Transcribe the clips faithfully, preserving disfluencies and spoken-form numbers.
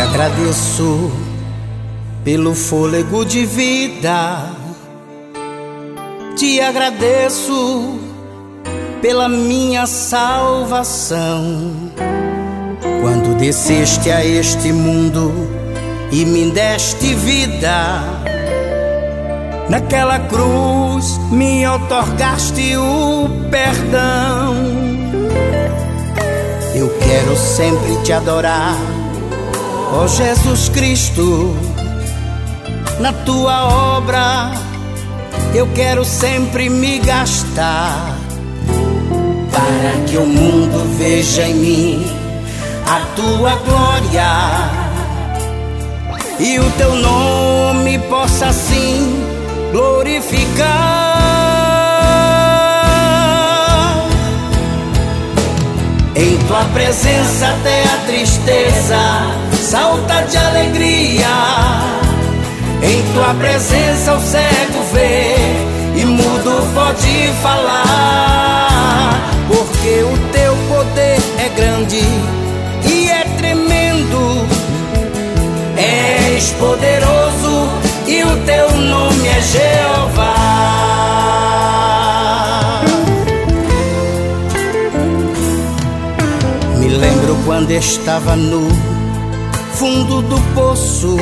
agradeço pelo fôlego de vida, te agradeço pela minha salvação. Quando desceste a este mundo e me deste vida, naquela cruz me outorgaste o perdão. Eu quero sempre te adorar, ó Jesus Cristo, na tua obra eu quero sempre me gastar, para que o mundo veja em mim a tua glória e o teu nome possa assim glorificar. Em tua presença até a tristeza salta de alegria. Em tua presença o cego vê e mudo pode falar, porque o teu poder é grande e é tremendo, és poderoso e o teu nome é Jeová. Me lembro quando estava no fundo do poço,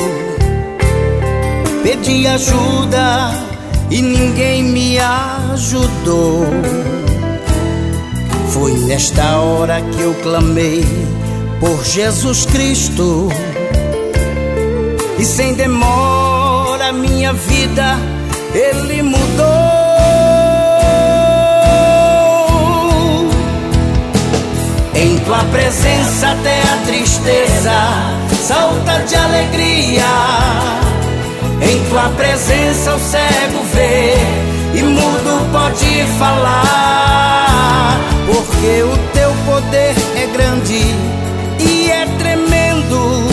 pedi ajuda e ninguém me ajudou. Foi nesta hora que eu clamei por Jesus Cristo, e sem demora minha vida Ele mudou. Em tua presença até a tristeza salta de alegria. Em tua presença o cego vê e mudo pode falar, porque o teu poder é grande e é tremendo,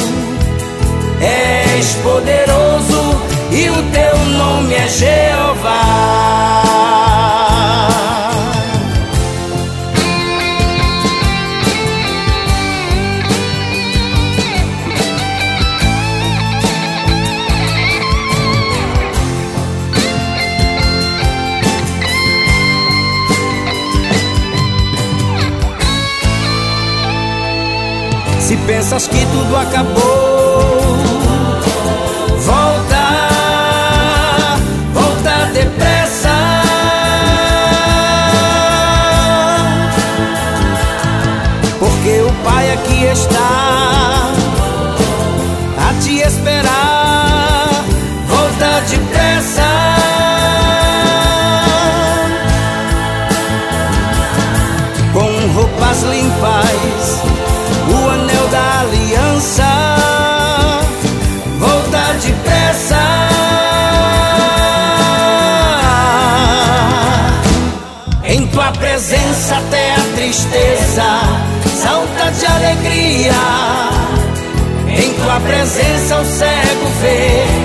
és poderoso e o teu nome é Jeová. Se pensas que tudo acabou, volta, volta depressa, porque o Pai aqui está a te esperar. Volta depressa, com roupas limpas, o anel da aliança. Volta depressa, em tua presença até a tristeza salta de alegria. Em tua presença o cego vê